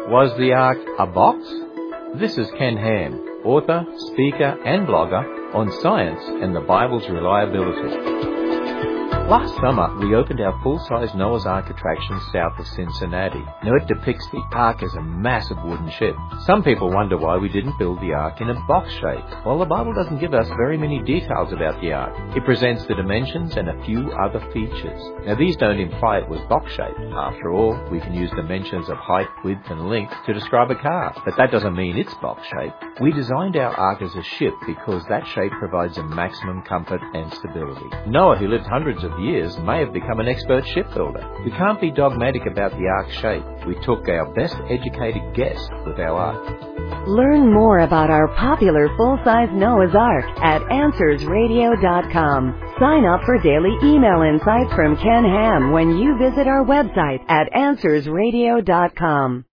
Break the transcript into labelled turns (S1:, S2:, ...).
S1: Was the ark a box? This is Ken Ham, author, speaker and blogger on science and the Bible's reliability. Last summer, we opened our full-size Noah's Ark attraction south of Cincinnati. Now, it depicts the Ark as a massive wooden ship. Some people wonder why we didn't build the Ark in a box shape. Well, the Bible doesn't give us very many details about the Ark. It presents the dimensions and a few other features. Now, these don't imply it was box-shaped. After all, we can use dimensions of height, width and length to describe a car. But that doesn't mean it's box-shaped. We designed our Ark as a ship because that shape provides a maximum comfort and stability. Noah, who lived hundreds of years, may have become an expert shipbuilder. We can't be dogmatic about the Ark shape. We took our best educated guess with our Ark.
S2: Learn more about our popular full-size Noah's Ark at AnswersRadio.com. Sign up for daily email insights from Ken Ham when you visit our website at AnswersRadio.com.